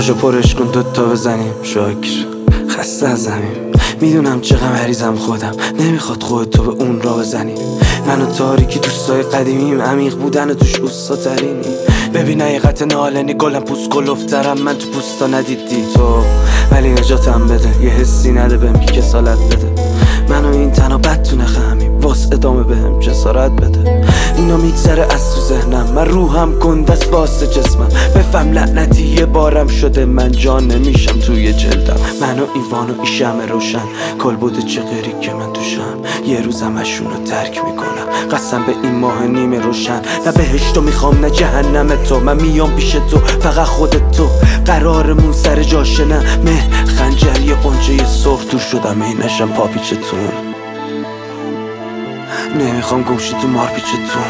پاشو پرش کن دوتا بزنیم شکر خسته از زمین. میدونم چقدر مریضم خودم، نمیخواد خودتو به اون را بزنی. من و تاریکی دوستای قدیمیم، عمیق بودن و توش اوستا ترینی. ببین حقیقت نالنی گلم پوست کلوفترم، من تو پوستا ندیدی تو، ولی نجاتم بده. یه حسی نده بهم که کسالت بده. من و این تنها بد تو نخمیم، واس ادامه بهم جسارت بده. اینا میگذره از تو ذهنم، من روحم گندست واسه جسمم. بفهم لعنتی یه بارم شده، من جان نمیشم توی جلدم. من و ایوان و این شمع روشن، کل بوده چه غیری که من توشم. یه روز همشونو ترک میکنم، قسم به این ماه نیمه روشن. نه بهشتو میخوام نه جهنم تو، من میام پیش تو فقط خودت تو. قرارمون سر جاشه نه مه خنجر یه قنچه سرخ دور شدم ای نشم پاپیچتون. نمیخوام گمشی تو مار پیچتون،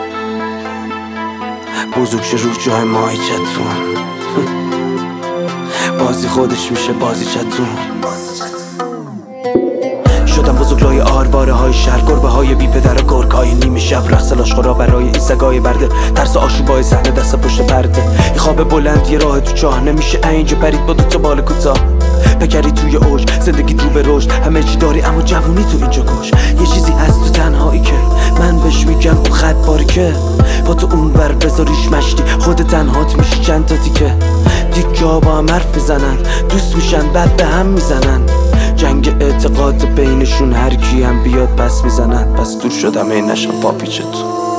بزرگ شه رو جای ماهیچتون. بازی خودش میشه بازی چتون. شدم بزرگ لای آرواره های شهر، گربه های بی پدر و گرگ های نیمه شب. رقص لاشخورا برای این سگای برده، ترس آشوبای صحنه دست پشت پرده. این خواب بلند یه راه تو چاه، نمیشه اینجا پرید با دوتا بال کوتاه. بگری توی اوج زندگی رو به رشد، همه چی داری اما جوونی تو اینجا کش. یه چیزی هست تو تنهایی که من بهش میگم اون خط باریکه. با تو اون ور بذاریش مشتی، خود تنهات میشی چند تا تیکه. دیگه با هم حرف میزنن، دوست میشن بعد به هم میزنن. جنگ اعتقاد بینشون هر کی هم بیاد پس میزنن. پس دور شدم ای نشم پاپیچتون.